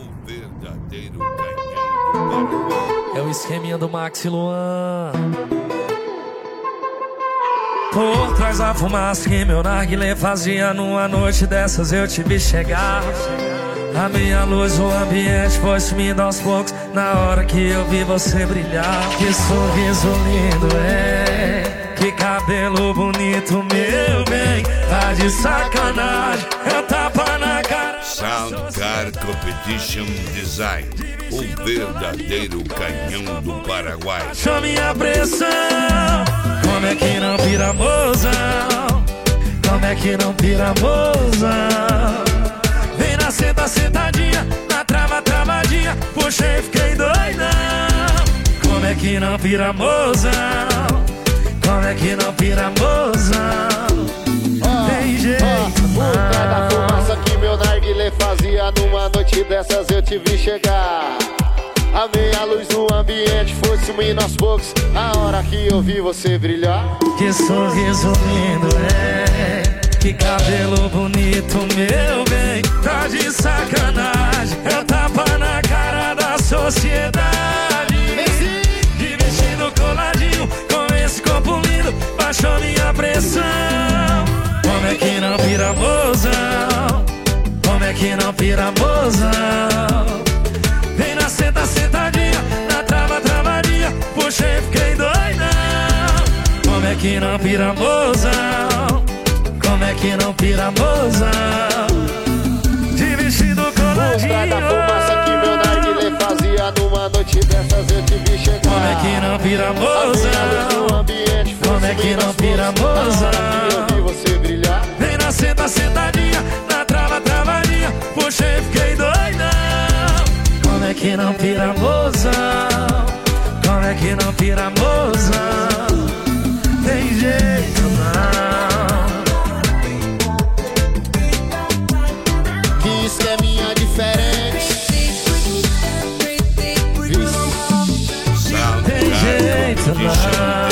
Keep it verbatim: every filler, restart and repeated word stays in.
O verdadeiro canhão do Paraguai. É o esqueminha do Max e Luan. Por trás da fumaça que meu narguilé fazia, numa noite dessas eu te vi chegar. A minha luz, o ambiente foi sumindo aos poucos na hora que eu vi você brilhar. Que sorriso lindo, é, que cabelo bonito, meu bem. Tá de sacanagem, é tapa na cara. Sound Car Competition Design, o verdadeiro canhão do Paraguai. Baixa minha pressão, como é que não pira, mozão? Como é que não pira, mozão? Vem na senta, sentadinha, na trava, travadinha. Puxei, fiquei doidão. Como é que não pira, mozão? Como é que não pira, mozão? Tem jeito, oh, por trás da fumaça que meu narguilé fazia, numa noite dessas eu te vi chegar. A meia luz no ambiente foi sumindo aos poucos a hora que eu vi você brilhar. Que sorriso lindo, é, que cabelo bonito, meu bem. Tá de sacanagem, é tapa na cara da sociedade. De vestido coladinho, com esse corpo lindo, baixou minha pressão. Como é que não pira, mozão? Como é que não pira, mozão? Vem na senta, sentadinha, na trava, travadinha. Puxei, fiquei doidão. Como é que não pira, mozão? Como é que não pira, mozão? De vestido coladinho. Por trás da fumaça que meu narguilé fazia, numa noite dessas eu te vi chegar. Como é que não pira, mozão? Como é que não pira, mozão? Eu vi você brilhar. Vem na senta, sentadinha, na trava, travadinha. Puxei, fiquei doidão. Como é que não pira, mozão? Como é que não pira, mozão? Tem jeito não. Que esqueminha diferente. Sound Tem Car jeito Competition não.